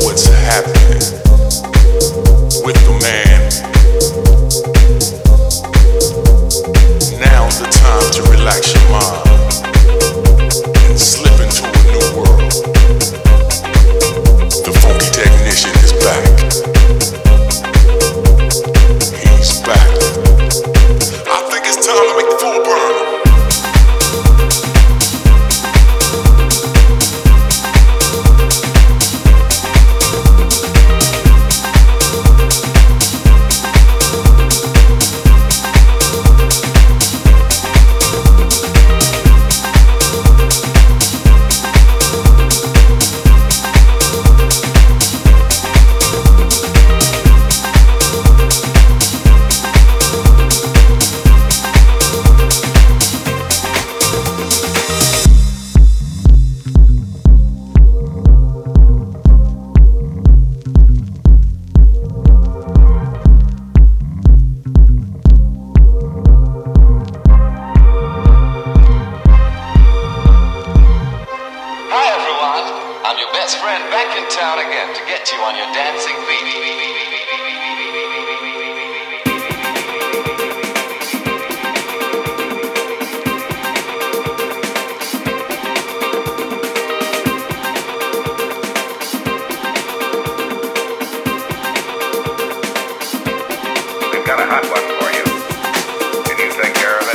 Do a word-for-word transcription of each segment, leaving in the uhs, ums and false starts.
what's happening with the man. Now's the time to relax your mind and slip into a new world. The funky technician is back. He's back. I think it's time to make the full burn. I'm your best friend back in town again to get you on your dancing feet. We've got a hot one for you. Can you take care of it?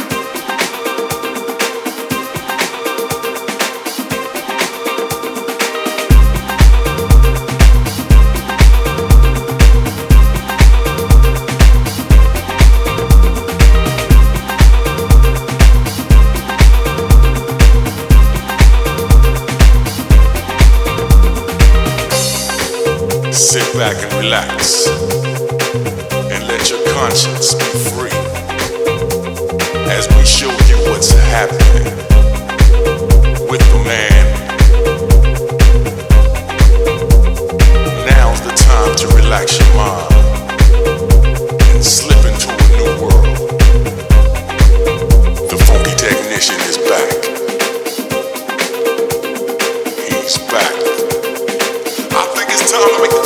Sit back and relax, and let your conscience be free, as we show you what's happening with the man. Now's the time to relax your mind and slip into a new world. The funky technician is back. He's back. I think it's time to make the